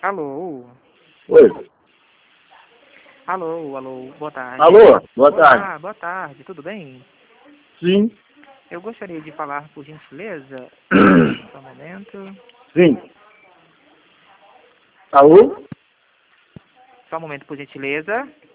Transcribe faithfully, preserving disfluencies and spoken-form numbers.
Alô? Oi. Alô, alô, boa tarde. Alô, boa tarde. Olá, boa tarde, tudo bem? Sim. Eu gostaria de falar, por gentileza, só um momento. Sim. Alô? Só um momento, por gentileza.